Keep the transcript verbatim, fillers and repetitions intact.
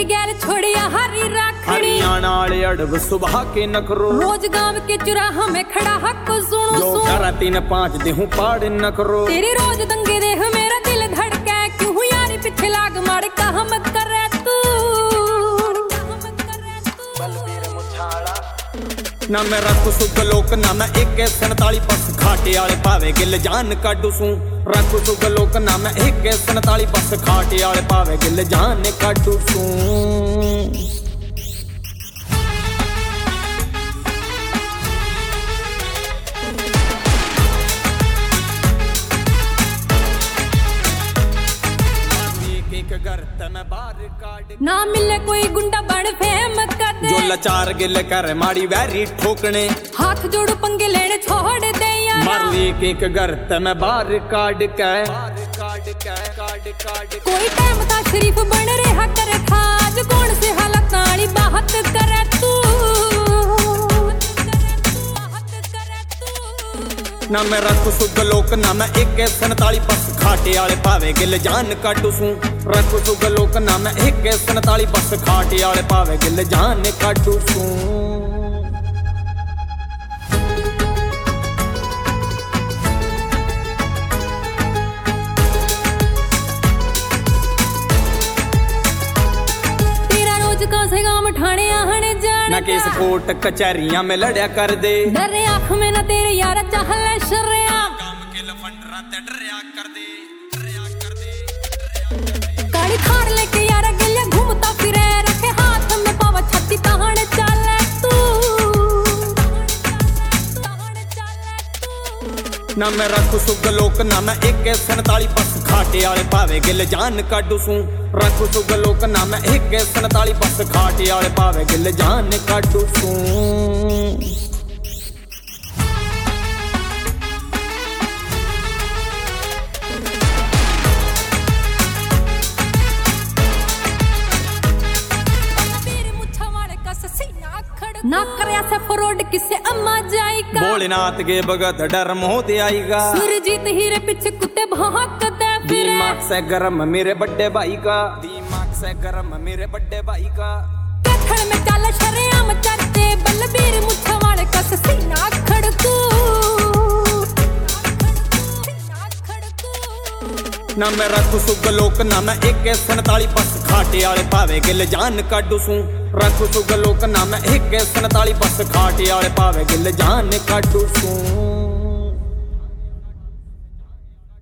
गैर छोड़िया हरी राखड़ी हरियाणा वाले अड़ब सुबह के नखरो रोज गांव के चुराहा में खड़ा हक सुनो जो करा तीन पाँच देहूं पाड़ नखरो तेरे रोज दंगे देह मेरा दिल धड़के क्यों यारी पीछे लाग मार का हम करे तू ना मैं रख सुख लोक ना मैं एक सनताली बस खाटे आले पावे गिल जान काडू सू रख सुख लोक ना मैं एक सनताली बस खाटे आले पावे गिल जान काडू सू ना मिले कोई गुंडा बड़ फेम कर दे जो लाचार गिल कर माड़ी वैरी ठोकने हाथ जोड़ पंगे लेने छोड़ दे यार मारू एक एक घर ते मैं बाहर काट के कोई टाइम था शरीफ बन रहा करे खाज कौन से हालत नाली बात करे तू ना मैं रख सुख लोक ना मैं एक सनताली बस खाटे आले पावे गिल जान काटू सू रख सुख लोक ना मैं एक सनताली बस खाटे आले पावे गिल जान काटू सू तेरा रोज का से गांव ठाणे आहने जाने ना केस कोर्ट कचहरियां में लड़या कर दे डरे आँख में ना तेरे यार चाहले शर्या काम के लफंडरा ते डरया कर दे डरया कर दे गाड़ी थार लेके यार गलियां घूमता फिरे रखे हाथ में पावा छाती तहाने चाले तू ना मैं रख सुख लोक ना मैं एक सनताली बस खाटे आले पावे गिल जान काडू सू रख सुख लोक ना मैं एक सनताली बस खाटे आले पावे गिल जान काडू सू ना करया से फरोड किसे अम्मा जाएगा भोलेनाथ के भगत डर मोह दे आएगा सुरजीत हीरे पीछे कुत्ते भौंकते फिरे दिमाग से गरम मेरे बड़े भाई का दिमाग से गरम मेरे बड़े भाई का कथड़ में चल शरेआम चढ़ते बलबीर मुछा वाले का सीना खड़कू ना मैं रख सुख लोक ना मैं एक सनताली बस खाटे आले पावे गिल जान काडू सू रख सुख लोक ना मैं एक सनताली बस खाटे आले पावे गिल जान काडू सू।